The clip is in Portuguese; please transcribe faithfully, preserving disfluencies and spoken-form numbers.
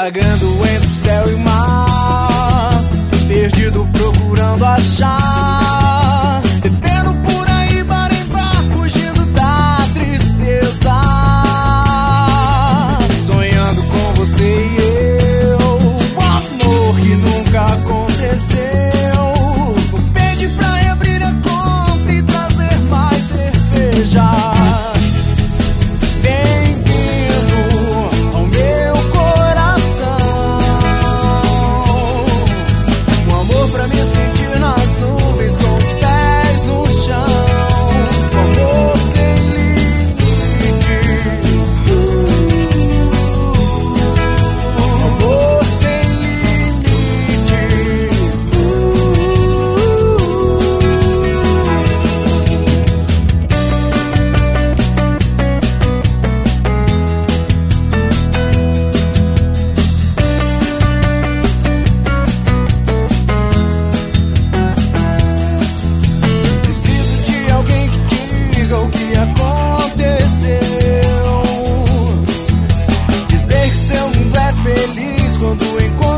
vagando entre o céu e o mar, perdido procurando achar, bebendo por aí bar em bar, fugindo da tristeza, sonhando com você e eu, um amor que nunca aconteceu. Pede pra abrir a conta e trazer mais cerveja. O que aconteceu? Dizer que seu mundo é feliz quando encontra